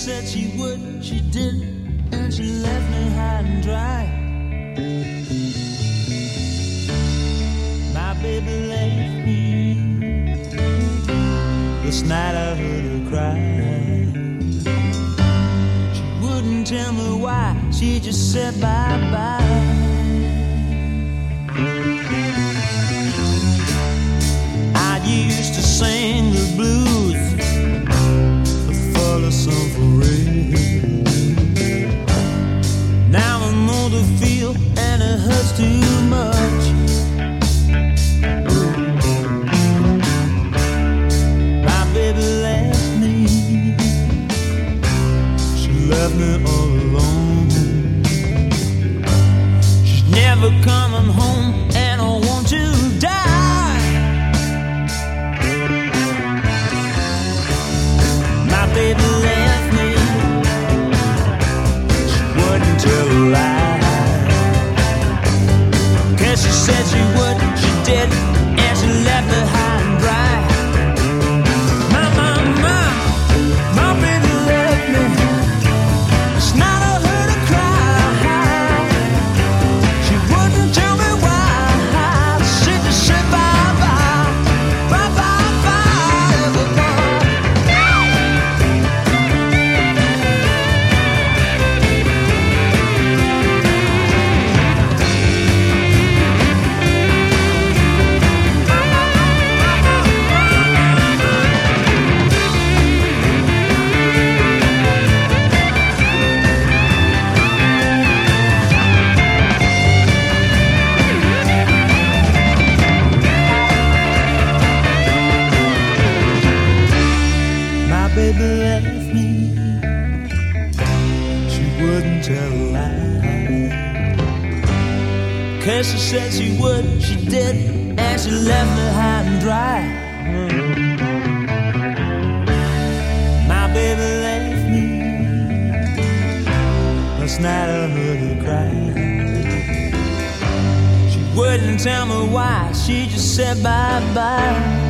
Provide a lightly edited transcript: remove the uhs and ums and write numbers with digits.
said she would, she did, and she left me high and dry. My baby left me. This night I heard her cry. She wouldn't tell me why, she just said bye-bye. I used to sing the blues, a song for real. Now I know the feel, and it hurts too much. My baby left me. She left me all alone. She's never coming home, and I want to die. My baby left me. She wouldn't tell a lie. 'Cause she said she would, she did, and she left me high and dry. My baby left me. It's not a her to cry. She wouldn't tell me why. She just said bye-bye, bye-bye, everybody. Baby left me. She wouldn't tell a lie. 'Cause she said she would, she did, and she left me high and dry. My baby left me. Last night I heard her cry. She wouldn't tell me why, she just said bye-bye.